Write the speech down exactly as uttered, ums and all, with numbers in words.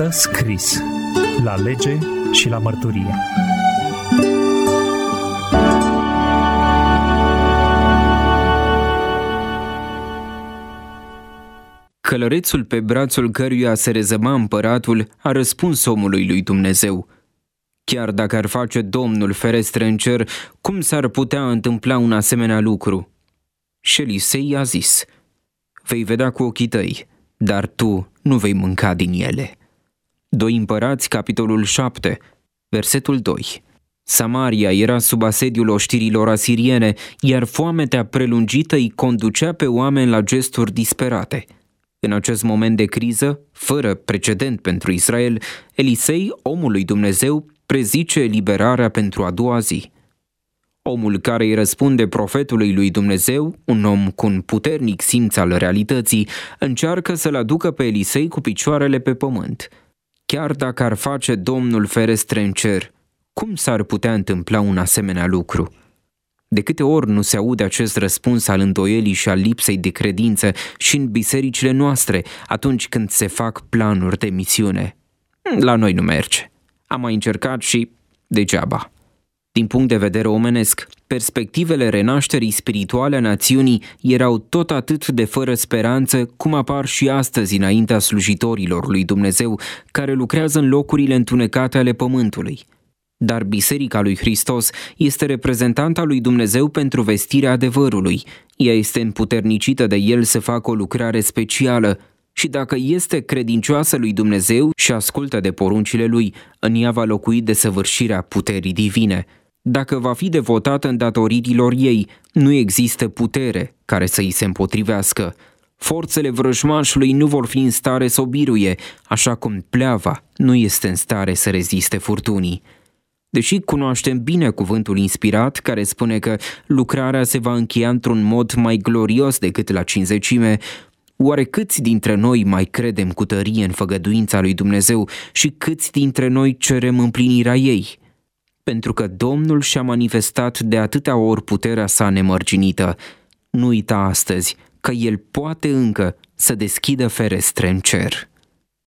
Stă scris la lege și la mărturie. Călărețul pe brațul căruia se rezăma împăratul a răspuns omului lui Dumnezeu: chiar dacă ar face Domnul ferestre în cer, cum s-ar putea întâmpla un asemenea lucru? Și Elisei i-a zis: vei vedea cu ochii tăi, dar tu nu vei mânca din ele. doi Împărați, capitolul șapte, versetul doi. Samaria era sub asediul oștirilor asiriene, iar foametea prelungită îi conducea pe oameni la gesturi disperate. În acest moment de criză, fără precedent pentru Israel, Elisei, omul lui Dumnezeu, prezice eliberarea pentru a doua zi. Omul care îi răspunde profetului lui Dumnezeu, un om cu un puternic simț al realității, încearcă să-l aducă pe Elisei cu picioarele pe pământ. Chiar dacă ar face Domnul ferestre în cer, cum s-ar putea întâmpla un asemenea lucru? De câte ori nu se aude acest răspuns al îndoielii și al lipsei de credință și în bisericile noastre atunci când se fac planuri de misiune? La noi nu merge. Am mai încercat și degeaba. Din punct de vedere omenesc, perspectivele renașterii spirituale a națiunii erau tot atât de fără speranță cum apar și astăzi înaintea slujitorilor lui Dumnezeu care lucrează în locurile întunecate ale pământului. Dar Biserica lui Hristos este reprezentanta lui Dumnezeu pentru vestirea adevărului. Ea este împuternicită de El să facă o lucrare specială și dacă este credincioasă lui Dumnezeu și ascultă de poruncile Lui, în ea va locui desăvârșirea puterii divine. Dacă va fi devotată în datoririlor ei, nu există putere care să îi se împotrivească. Forțele vrăjmașului nu vor fi în stare să o biruie, așa cum pleava nu este în stare să reziste furtunii. Deși cunoaștem bine cuvântul inspirat care spune că lucrarea se va încheia într-un mod mai glorios decât la cincizecime, oare câți dintre noi mai credem cu tărie în făgăduința lui Dumnezeu și câți dintre noi cerem împlinirea ei? Pentru că Domnul și-a manifestat de atâtea ori puterea sa nemărginită, nu uita astăzi că El poate încă să deschidă ferestre în cer.